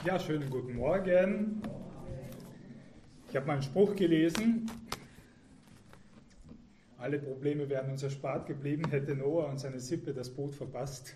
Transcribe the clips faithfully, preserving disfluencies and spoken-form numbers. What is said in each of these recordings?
Ja, schönen guten Morgen. Ich habe mal einen Spruch gelesen. Alle Probleme wären uns erspart geblieben, hätte Noah und seine Sippe das Boot verpasst.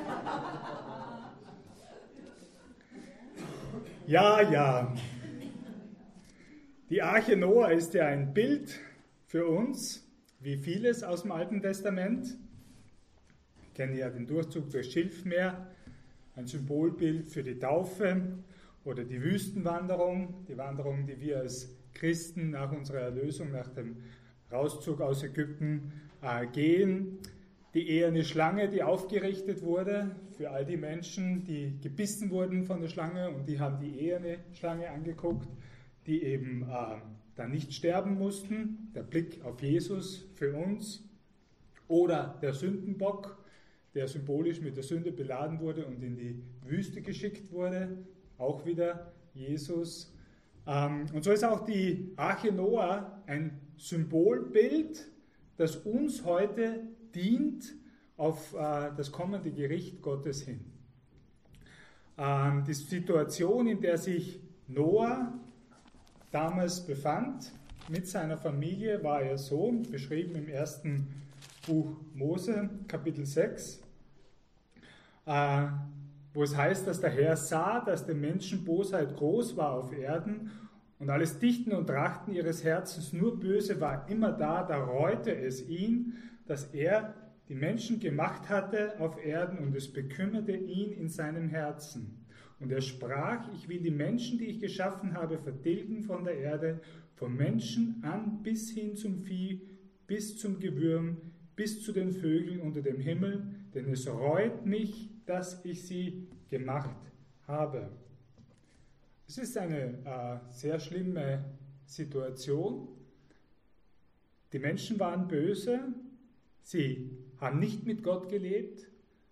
Ja, ja. Die Arche Noah ist ja ein Bild für uns, wie vieles aus dem Alten Testament. Wir kennen ja den Durchzug durchs Schilfmeer, ein Symbolbild für die Taufe oder die Wüstenwanderung, die Wanderung, die wir als Christen nach unserer Erlösung, nach dem Rauszug aus Ägypten äh, gehen. Die eherne Schlange, die aufgerichtet wurde für all die Menschen, die gebissen wurden von der Schlange, und die haben die eherne Schlange angeguckt, die eben äh, dann nicht sterben mussten. Der Blick auf Jesus für uns. Oder der Sündenbock, der symbolisch mit der Sünde beladen wurde und in die Wüste geschickt wurde. Auch wieder Jesus. Ähm, und so ist auch die Arche Noah ein Symbolbild, das uns heute dient auf äh, das kommende Gericht Gottes hin. Ähm, die Situation, in der sich Noah damals befand, mit seiner Familie, war ja so, beschrieben im ersten Buch Mose, Kapitel sechs, äh, wo es heißt, dass der Herr sah, dass den Menschen Bosheit groß war auf Erden und alles Dichten und Trachten ihres Herzens nur böse war immer da, da reute es ihn, dass er die Menschen gemacht hatte auf Erden, und es bekümmerte ihn in seinem Herzen. Und er sprach: Ich will die Menschen, die ich geschaffen habe, vertilgen von der Erde, vom Menschen an bis hin zum Vieh, bis zum Gewürm, bis zu den Vögeln unter dem Himmel, denn es reut mich, dass ich sie gemacht habe. Es ist eine äh, sehr schlimme Situation. Die Menschen waren böse, sie haben nicht mit Gott gelebt,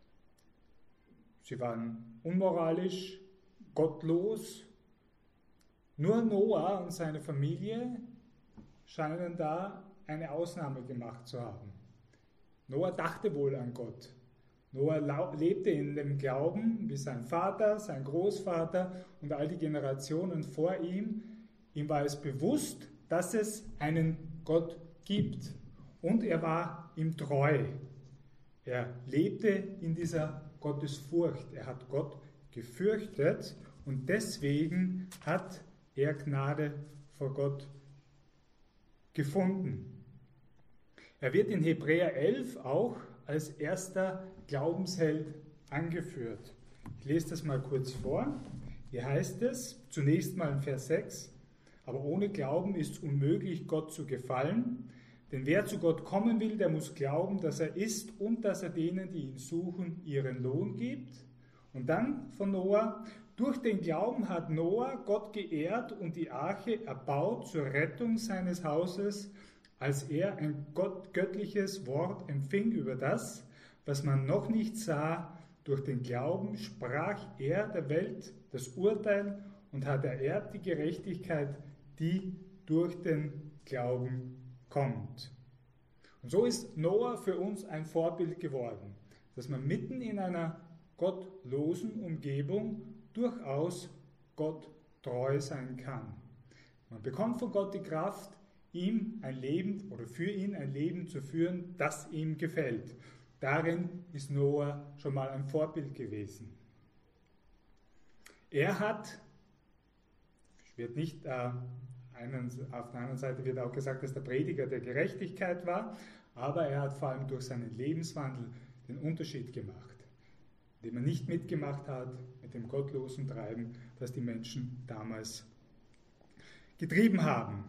sie waren unmoralisch, gottlos. Nur Noah und seine Familie scheinen da eine Ausnahme gemacht zu haben. Noah dachte wohl an Gott. Noah lebte in dem Glauben, wie sein Vater, sein Großvater und all die Generationen vor ihm. Ihm war es bewusst, dass es einen Gott gibt, und er war ihm treu. Er lebte in dieser Gottesfurcht. Er hat Gott gefürchtet, und deswegen hat er Gnade vor Gott gefunden. Er wird in Hebräer elf auch als erster Glaubensheld angeführt. Ich lese das mal kurz vor. Hier heißt es, zunächst mal in Vers sechs, aber ohne Glauben ist es unmöglich, Gott zu gefallen, denn wer zu Gott kommen will, der muss glauben, dass er ist und dass er denen, die ihn suchen, ihren Lohn gibt. Und dann von Noah: Durch den Glauben hat Noah Gott geehrt und die Arche erbaut zur Rettung seines Hauses, als er ein Gott, göttliches Wort empfing über das, was man noch nicht sah. Durch den Glauben sprach er der Welt das Urteil und hat erehrt die Gerechtigkeit, die durch den Glauben kommt. Und so ist Noah für uns ein Vorbild geworden, dass man mitten in einer gottlosen Umgebung durchaus Gott treu sein kann. Man bekommt von Gott die Kraft, ihm ein Leben oder für ihn ein Leben zu führen, das ihm gefällt. Darin ist Noah schon mal ein Vorbild gewesen. Er hat, wird nicht, äh, einen, auf der anderen Seite wird auch gesagt, dass der Prediger der Gerechtigkeit war, aber er hat vor allem durch seinen Lebenswandel den Unterschied gemacht, indem er nicht mitgemacht hat mit dem gottlosen Treiben, das die Menschen damals getrieben haben.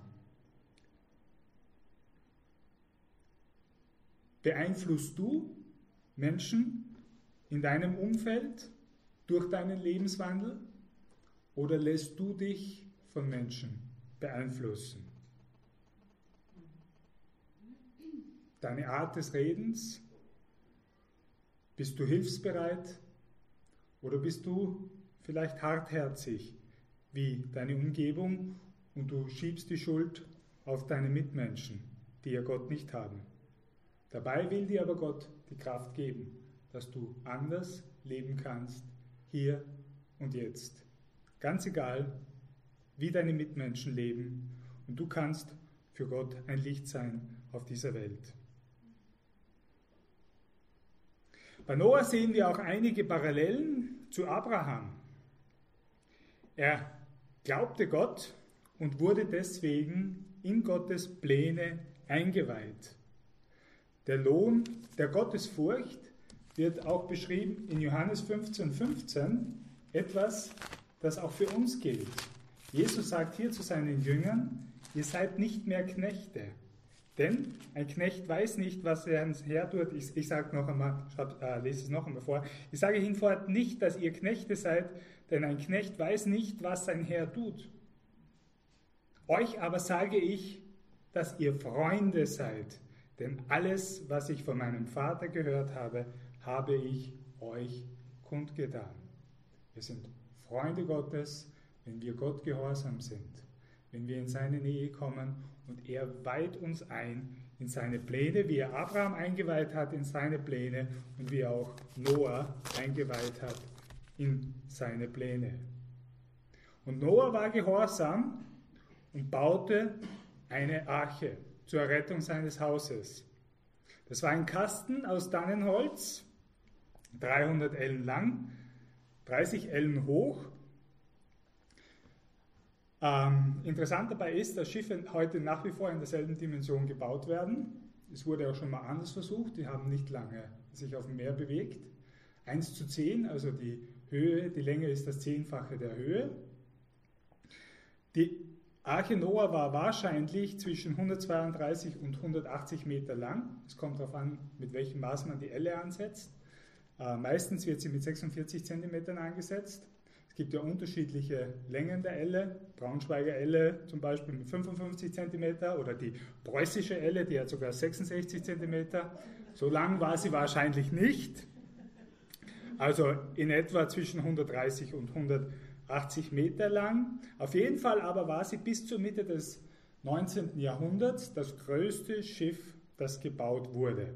Beeinflusst du Menschen in deinem Umfeld durch deinen Lebenswandel, oder lässt du dich von Menschen beeinflussen? Deine Art des Redens? Bist du hilfsbereit, oder bist du vielleicht hartherzig wie deine Umgebung und du schiebst die Schuld auf deine Mitmenschen, die ja Gott nicht haben? Dabei will dir aber Gott die Kraft geben, dass du anders leben kannst, hier und jetzt. ganz egal, wie deine Mitmenschen leben. Und du kannst für Gott ein Licht sein auf dieser Welt. Bei Noah sehen wir auch einige Parallelen zu Abraham. Er glaubte Gott und wurde deswegen in Gottes Pläne eingeweiht. Der Lohn der Gottesfurcht wird auch beschrieben in Johannes fünfzehn fünfzehn, etwas, das auch für uns gilt. Jesus sagt hier zu seinen Jüngern, ihr seid nicht mehr Knechte, denn ein Knecht weiß nicht, was er ans Herr tut. Ich, ich sage noch einmal, schreib, äh, lese es noch einmal vor. Ich sage hinfort nicht, dass ihr Knechte seid, denn ein Knecht weiß nicht, was sein Herr tut. Euch aber sage ich, dass ihr Freunde seid, denn alles, was ich von meinem Vater gehört habe, habe ich euch kundgetan. Wir sind Freunde Gottes, wenn wir Gott gehorsam sind, wenn wir in seine Nähe kommen und er weiht uns ein in seine Pläne, wie er Abraham eingeweiht hat in seine Pläne und wie er auch Noah eingeweiht hat in seine Pläne. Und Noah war gehorsam und baute eine Arche zur Rettung seines Hauses. Das war ein Kasten aus Tannenholz, dreihundert Ellen lang, dreißig Ellen hoch. Ähm, interessant dabei ist, dass Schiffe heute nach wie vor in derselben Dimension gebaut werden. Es wurde auch schon mal anders versucht, die haben nicht lange sich auf dem Meer bewegt. eins zu zehn, also die Höhe, die Länge ist das Zehnfache der Höhe. Die Arche Noah war wahrscheinlich zwischen hundertzweiunddreißig und hundertachtzig Meter lang. Es kommt darauf an, mit welchem Maß man die Elle ansetzt. Äh, meistens wird sie mit sechsundvierzig Zentimetern angesetzt. Es gibt ja unterschiedliche Längen der Elle. Braunschweiger Elle zum Beispiel mit fünfundfünfzig Zentimeter oder die preußische Elle, die hat sogar sechsundsechzig Zentimeter. So lang war sie wahrscheinlich nicht. Also in etwa zwischen hundertdreißig und hundertachtzig Meter lang. Auf jeden Fall aber war sie bis zur Mitte des neunzehnten Jahrhunderts das größte Schiff, das gebaut wurde.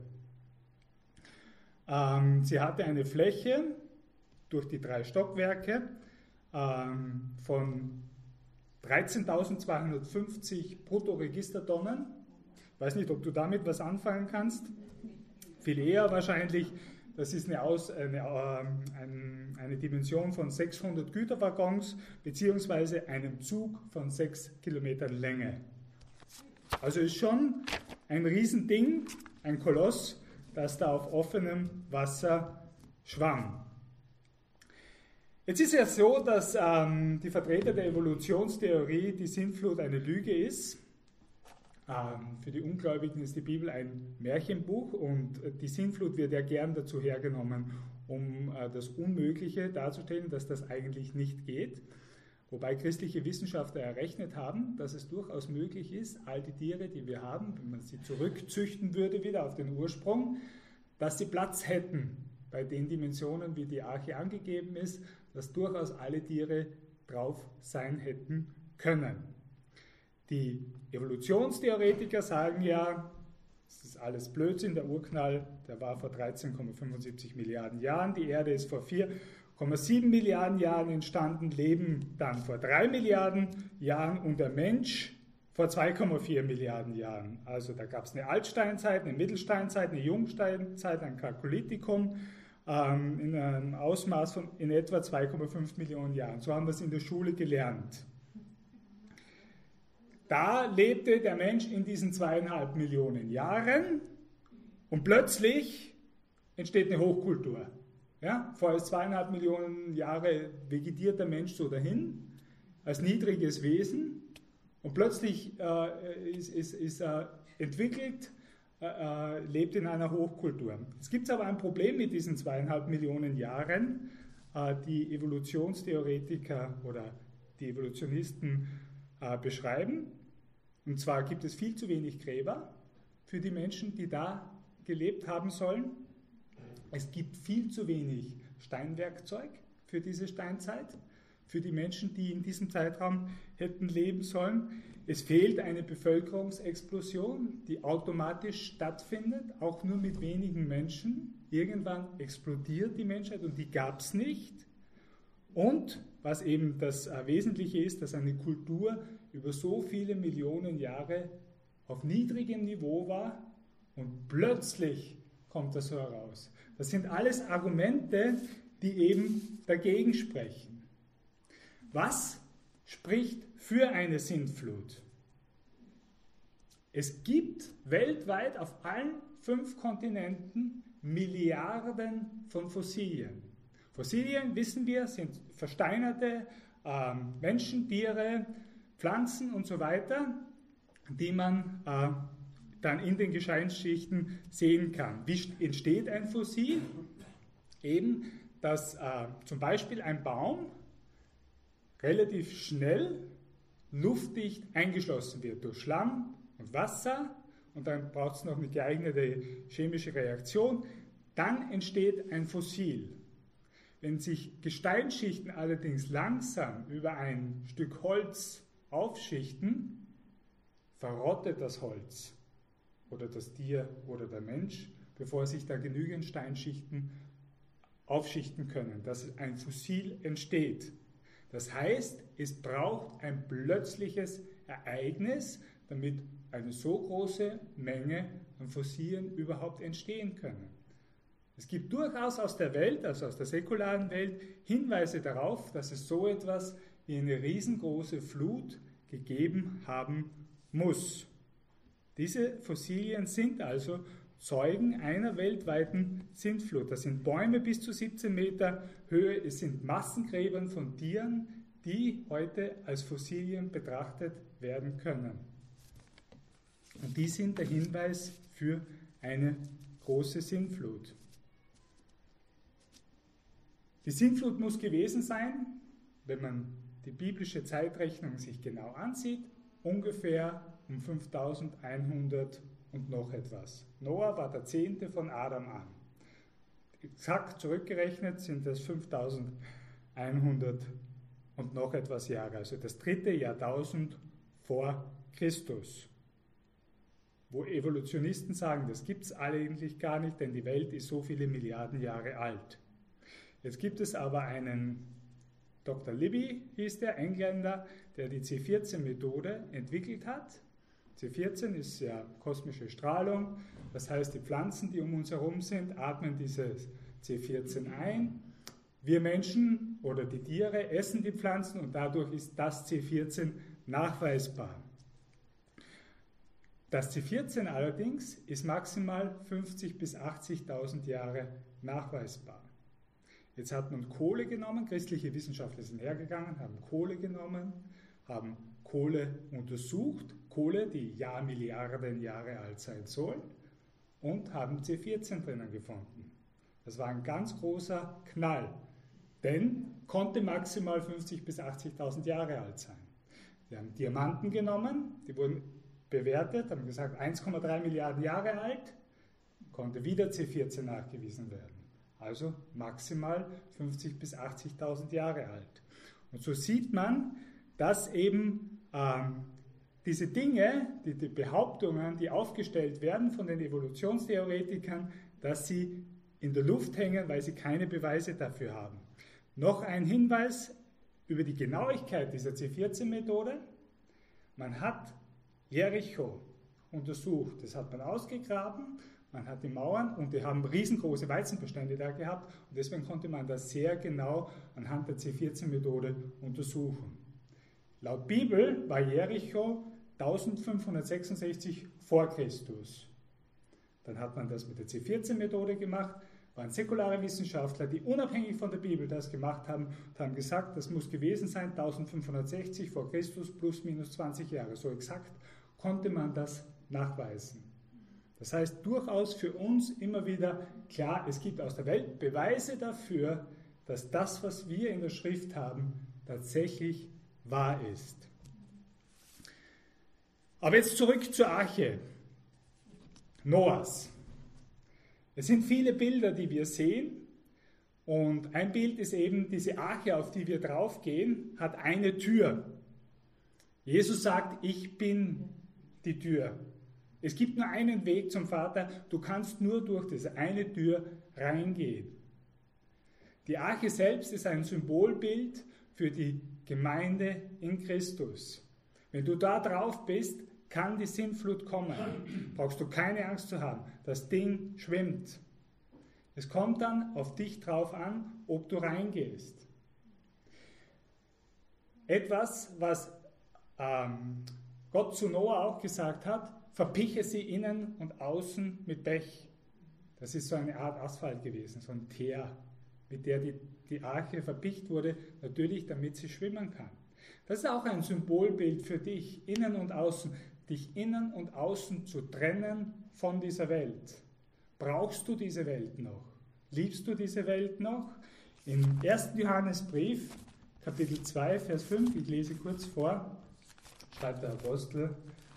Ähm, sie hatte eine Fläche durch die drei Stockwerke ähm, von dreizehntausendzweihundertfünfzig Bruttoregistertonnen. Ich weiß nicht, ob du damit was anfangen kannst. Viel eher wahrscheinlich. Das ist eine, Aus, eine, eine, eine Dimension von sechshundert Güterwaggons beziehungsweise einem Zug von sechs Kilometern Länge. Also ist schon ein Riesending, ein Koloss, das da auf offenem Wasser schwamm. Jetzt ist es so, dass ähm, die Vertreter der Evolutionstheorie die Sintflut eine Lüge ist. Ähm, für die Ungläubigen ist die Bibel ein Märchenbuch und die Sintflut wird ja gern dazu hergenommen, um äh, das Unmögliche darzustellen, dass das eigentlich nicht geht. Wobei christliche Wissenschaftler errechnet haben, dass es durchaus möglich ist, all die Tiere, die wir haben, wenn man sie zurückzüchten würde wieder auf den Ursprung, dass sie Platz hätten bei den Dimensionen, wie die Arche angegeben ist, dass durchaus alle Tiere drauf sein hätten können. Die Evolutionstheoretiker sagen ja, das ist alles Blödsinn, der Urknall, der war vor dreizehn Komma fünfundsiebzig Milliarden Jahren, die Erde ist vor vier Komma sieben Milliarden Jahren entstanden, Leben dann vor drei Milliarden Jahren und der Mensch vor zwei Komma vier Milliarden Jahren. Also da gab es eine Altsteinzeit, eine Mittelsteinzeit, eine Jungsteinzeit, ein Kalkulitikum ähm, in einem Ausmaß von in etwa zwei Komma fünf Millionen Jahren. So haben wir es in der Schule gelernt. Da lebte der Mensch in diesen zweieinhalb Millionen Jahren und plötzlich entsteht eine Hochkultur. Ja, vor zweieinhalb Millionen Jahre vegetiert der Mensch so dahin, als niedriges Wesen und plötzlich äh, ist, ist, ist er entwickelt, äh, lebt in einer Hochkultur. Es gibt aber ein Problem mit diesen zweieinhalb Millionen Jahren. Äh, die Evolutionstheoretiker oder die Evolutionisten äh, beschreiben. Und zwar gibt es viel zu wenig Gräber für die Menschen, die da gelebt haben sollen. Es gibt viel zu wenig Steinwerkzeug für diese Steinzeit, für die Menschen, die in diesem Zeitraum hätten leben sollen. Es fehlt eine Bevölkerungsexplosion, die automatisch stattfindet, auch nur mit wenigen Menschen. Irgendwann explodiert die Menschheit und die gab es nicht. Und was eben das äh, Wesentliche ist, dass eine Kultur über so viele Millionen Jahre auf niedrigem Niveau war und plötzlich kommt das so heraus. Das sind alles Argumente, die eben dagegen sprechen. Was spricht für eine Sintflut? Es gibt weltweit auf allen fünf Kontinenten Milliarden von Fossilien. Fossilien, wissen wir, sind versteinerte äh, Menschen, Tiere, Pflanzen und so weiter, die man äh, dann in den Gesteinsschichten sehen kann. Wie entsteht ein Fossil? Eben, dass äh, zum Beispiel ein Baum relativ schnell luftdicht eingeschlossen wird durch Schlamm und Wasser und dann braucht es noch eine geeignete chemische Reaktion, dann entsteht ein Fossil. Wenn sich Gesteinsschichten allerdings langsam über ein Stück Holz aufschichten, verrottet das Holz oder das Tier oder der Mensch, bevor sich da genügend Steinschichten aufschichten können, dass ein Fossil entsteht. Das heißt, es braucht ein plötzliches Ereignis, damit eine so große Menge an Fossilien überhaupt entstehen können. Es gibt durchaus aus der Welt, also aus der säkularen Welt, Hinweise darauf, dass es so etwas wie eine riesengroße Flut gegeben haben muss. Diese Fossilien sind also Zeugen einer weltweiten Sintflut. Das sind Bäume bis zu siebzehn Meter Höhe, es sind Massengräber von Tieren, die heute als Fossilien betrachtet werden können. Und die sind der Hinweis für eine große Sintflut. Die Sintflut muss gewesen sein, wenn man die biblische Zeitrechnung sich genau ansieht, ungefähr um fünftausendeinhundert und noch etwas. Noah war der zehnte von Adam an. Exakt zurückgerechnet sind das fünftausendeinhundert und noch etwas Jahre, also das dritte Jahrtausend vor Christus. Wo Evolutionisten sagen, das gibt es eigentlich gar nicht, denn die Welt ist so viele Milliarden Jahre alt. Jetzt gibt es aber einen Doktor Libby, hieß der Engländer, der die C vierzehn Methode entwickelt hat. C vierzehn ist ja kosmische Strahlung, das heißt, die Pflanzen, die um uns herum sind, atmen dieses C vierzehn ein. Wir Menschen oder die Tiere essen die Pflanzen und dadurch ist das C vierzehn nachweisbar. Das C vierzehn allerdings ist maximal fünfzigtausend bis achtzigtausend Jahre nachweisbar. Jetzt hat man Kohle genommen, christliche Wissenschaftler sind hergegangen, haben Kohle genommen, haben Kohle untersucht, Kohle, die Jahrmilliarden Jahre alt sein soll, und haben C vierzehn drinnen gefunden. Das war ein ganz großer Knall, denn konnte maximal fünfzigtausend bis achtzigtausend Jahre alt sein. Wir haben Diamanten genommen, die wurden bewertet, haben gesagt eins Komma drei Milliarden Jahre alt, konnte wieder C vierzehn nachgewiesen werden. Also maximal fünfzigtausend bis achtzigtausend Jahre alt. Und so sieht man, dass eben ähm, diese Dinge, die, die Behauptungen, die aufgestellt werden von den Evolutionstheoretikern, dass sie in der Luft hängen, weil sie keine Beweise dafür haben. Noch ein Hinweis über die Genauigkeit dieser C vierzehn Methode. Man hat Jericho untersucht, das hat man ausgegraben, man hat die Mauern und die haben riesengroße Weizenbestände da gehabt und deswegen konnte man das sehr genau anhand der C vierzehn Methode untersuchen. Laut Bibel war Jericho eintausendfünfhundertsechsundsechzig vor Christus. Dann hat man das mit der C vierzehn Methode gemacht, waren säkulare Wissenschaftler, die unabhängig von der Bibel das gemacht haben und haben gesagt, das muss gewesen sein, eintausendfünfhundertsechzig vor Christus plus minus zwanzig Jahre. So exakt konnte man das nachweisen. Das heißt, durchaus für uns immer wieder klar, es gibt aus der Welt Beweise dafür, dass das, was wir in der Schrift haben, tatsächlich wahr ist. Aber jetzt zurück zur Arche Noahs. Es sind viele Bilder, die wir sehen, und ein Bild ist eben diese Arche, auf die wir draufgehen, hat eine Tür. Jesus sagt, ich bin die Tür. Es gibt nur einen Weg zum Vater, du kannst nur durch diese eine Tür reingehen. Die Arche selbst ist ein Symbolbild für die Gemeinde in Christus. Wenn du da drauf bist, kann die Sintflut kommen. Brauchst du keine Angst zu haben. Das Ding schwimmt. Es kommt dann auf dich drauf an, ob du reingehst. Etwas, was ähm, Gott zu Noah auch gesagt hat, verpiche sie innen und außen mit Pech. Das ist so eine Art Asphalt gewesen, so ein Teer, mit der die, die Arche verpicht wurde, natürlich damit sie schwimmen kann. Das ist auch ein Symbolbild für dich, innen und außen, dich innen und außen zu trennen von dieser Welt. Brauchst du diese Welt noch? Liebst du diese Welt noch? Im ersten Johannesbrief, Kapitel zwei, Vers fünf, ich lese kurz vor, schreibt der Apostel: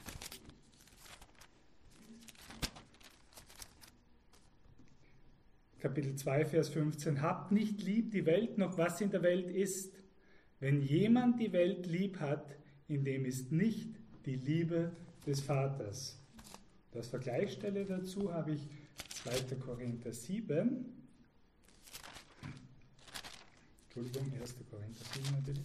Kapitel zwei, Vers fünfzehn: Habt nicht lieb die Welt noch, was in der Welt ist. Wenn jemand die Welt lieb hat, in dem ist nicht die Liebe des Vaters. Das Vergleichsstelle dazu habe ich zweiter Korinther sieben. Entschuldigung, erster Korinther sieben natürlich.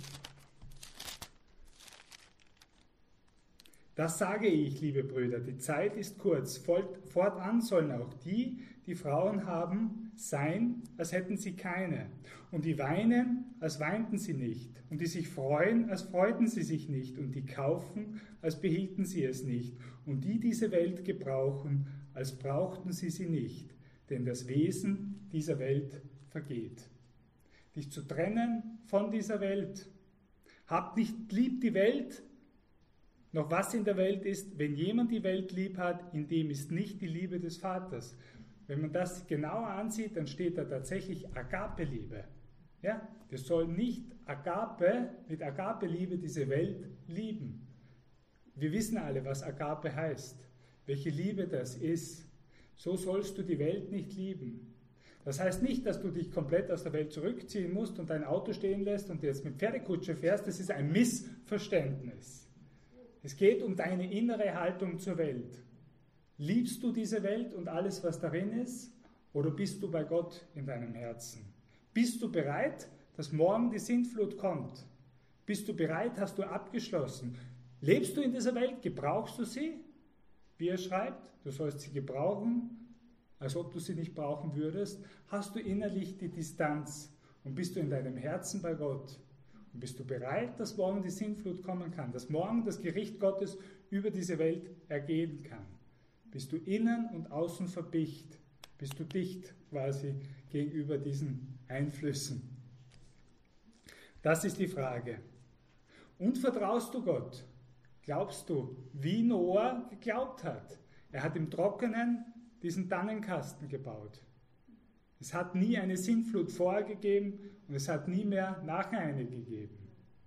Das sage ich, liebe Brüder, die Zeit ist kurz. Fortan sollen auch die, die Frauen haben, sein, als hätten sie keine. Und die weinen, als weinten sie nicht. Und die sich freuen, als freuten sie sich nicht. Und die kaufen, als behielten sie es nicht. Und die diese Welt gebrauchen, als brauchten sie sie nicht. Denn das Wesen dieser Welt vergeht. Dich zu trennen von dieser Welt. Habt nicht lieb die Welt, noch was in der Welt ist. Wenn jemand die Welt lieb hat, in dem ist nicht die Liebe des Vaters. Wenn man das genauer ansieht, dann steht da tatsächlich Agape-Liebe. Ja? Wir sollen nicht Agape, mit Agape-Liebe diese Welt lieben. Wir wissen alle, was Agape heißt, welche Liebe das ist. So sollst du die Welt nicht lieben. Das heißt nicht, dass du dich komplett aus der Welt zurückziehen musst und dein Auto stehen lässt und jetzt mit Pferdekutsche fährst. Das ist ein Missverständnis. Es geht um deine innere Haltung zur Welt. Liebst du diese Welt und alles, was darin ist, oder bist du bei Gott in deinem Herzen? Bist du bereit, dass morgen die Sintflut kommt? Bist du bereit, hast du abgeschlossen? Lebst du in dieser Welt? Gebrauchst du sie? Wie er schreibt, du sollst sie gebrauchen, als ob du sie nicht brauchen würdest. Hast du innerlich die Distanz und bist du in deinem Herzen bei Gott? Und bist du bereit, dass morgen die Sintflut kommen kann, dass morgen das Gericht Gottes über diese Welt ergehen kann? Bist du innen und außen verpicht? Bist du dicht quasi gegenüber diesen Einflüssen? Das ist die Frage. Und vertraust du Gott? Glaubst du, wie Noah geglaubt hat? Er hat im Trockenen diesen Tannenkasten gebaut. Es hat nie eine Sintflut vorher gegeben und es hat nie mehr nachher eine gegeben.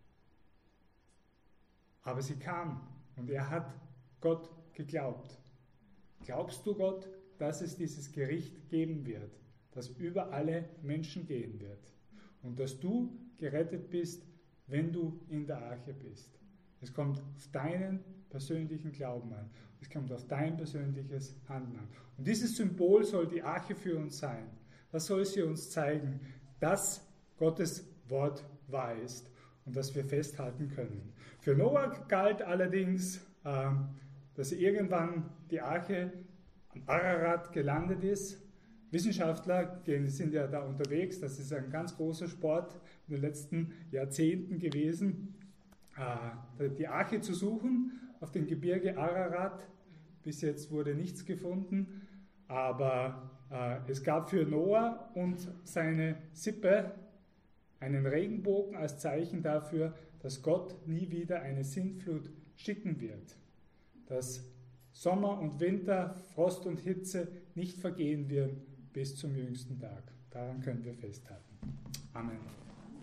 Aber sie kam und er hat Gott geglaubt. Glaubst du Gott, dass es dieses Gericht geben wird, das über alle Menschen gehen wird und dass du gerettet bist, wenn du in der Arche bist? Es kommt auf deinen persönlichen Glauben an. Es kommt auf dein persönliches Handeln an. Und dieses Symbol soll die Arche für uns sein. Das soll sie uns zeigen, dass Gottes Wort wahr ist und dass wir festhalten können. Für Noah galt allerdings, äh, dass irgendwann die Arche am Ararat gelandet ist. Wissenschaftler sind ja da unterwegs, das ist ein ganz großer Sport in den letzten Jahrzehnten gewesen, die Arche zu suchen auf dem Gebirge Ararat. Bis jetzt wurde nichts gefunden, aber äh, es gab für Noah und seine Sippe einen Regenbogen als Zeichen dafür, dass Gott nie wieder eine Sintflut schicken wird. Dass Sommer und Winter, Frost und Hitze nicht vergehen werden bis zum jüngsten Tag. Daran können wir festhalten. Amen.